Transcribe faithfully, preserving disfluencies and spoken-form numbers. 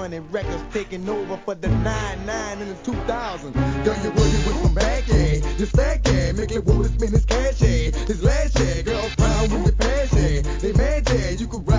money records taking over for the nine nine in the two thousand. Girl, you're working with some back, yeah. Just stack, yeah. Make it roll, spin this cash, yeah. This last, yeah. Girls pound with your pass, yeah. They mad, yeah. You could ride